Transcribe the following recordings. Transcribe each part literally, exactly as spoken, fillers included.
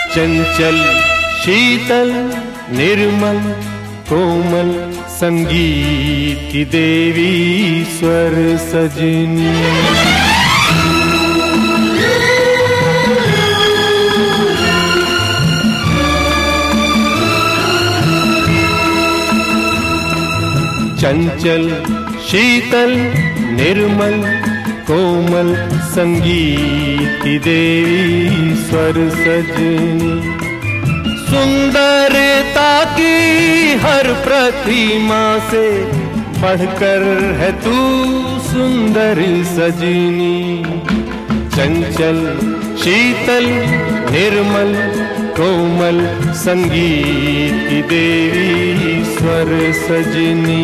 चंचल शीतल निर्मल कोमल संगीत की देवी स्वर सजनी। चंचल शीतल निर्मल कोमल संगीत की देवी स्वर सजनी। सुंदरता की हर प्रतिमा से बढ़कर है तू सुंदर सजनी। चंचल शीतल निर्मल कोमल संगीत की देवी स्वर सजनी।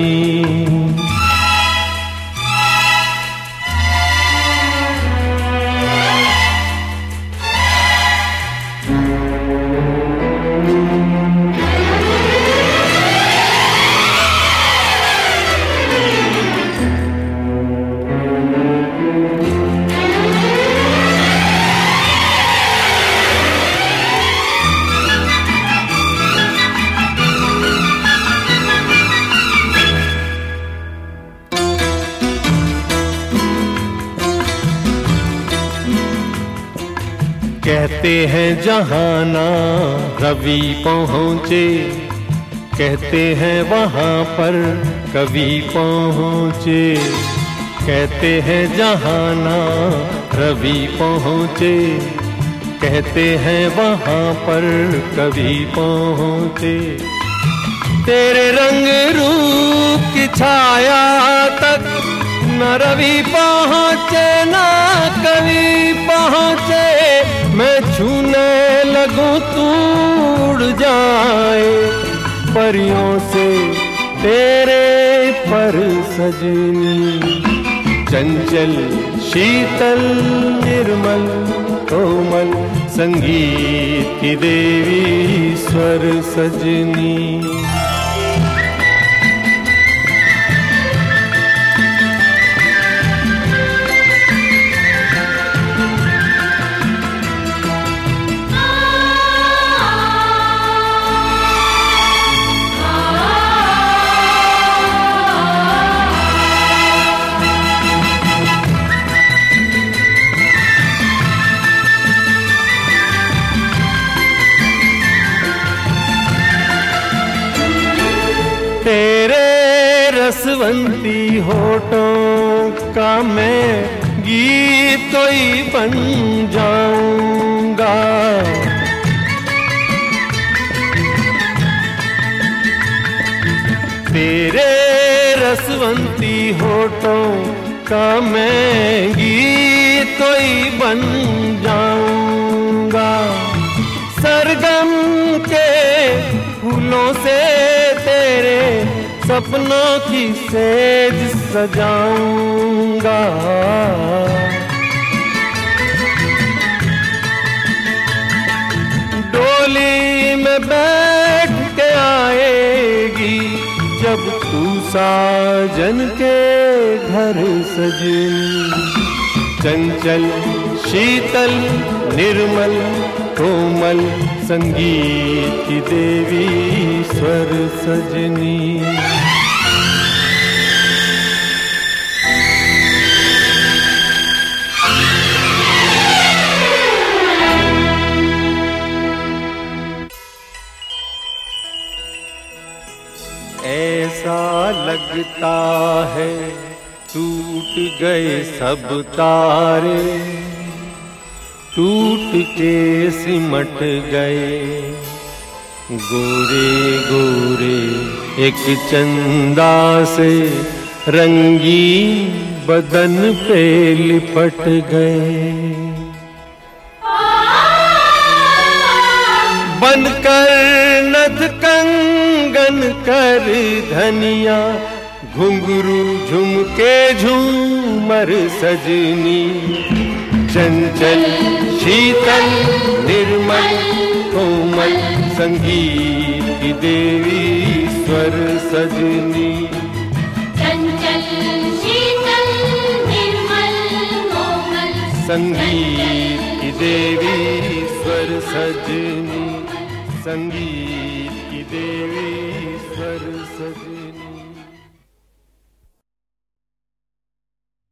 कहते हैं जहाँ ना रवि पहुँचे, कहते हैं वहाँ पर कवि पहुँचे। कहते हैं जहाँ ना रवि पहुँचे, कहते हैं वहाँ पर कवि पहुँचे। तेरे रंग रूप की छाया तक न रवि पहुँचे न कवि पहुँचे। मैं छूने लगूं तू उड़ जाए परियों से तेरे पर सजनी। चंचल शीतल निर्मल कोमल संगीत की देवी स्वर सजनी। तेरे रसवंती होठों का मैं गीत कोई बन जाऊंगा। तेरे रसवंती होठों का मैं गीत कोई बन जाऊंगा। सरगम के फूलों से तेरे सपनों की सेज सजाऊंगा। डोली में बैठ के आएगी जब तू साजन के घर सजनी। चंचल शीतल निर्मल कोमल संगीत की देवी स्वर सजनी। ऐसा लगता है टूट गए सब तारे, टूट के सिमट गए गोरे गोरे एक चंदा से रंगी बदन पे लिपट गए। बनकर नथ कंगन कर धनिया घुंघरू झुमके झूमर सजनी। चंचल शीतल निर्मल कोमल संगीत की देवी स्वर सजनी। चंचल शीतल निर्मल कोमल संगीत की देवी स्वर सजनी, संगीत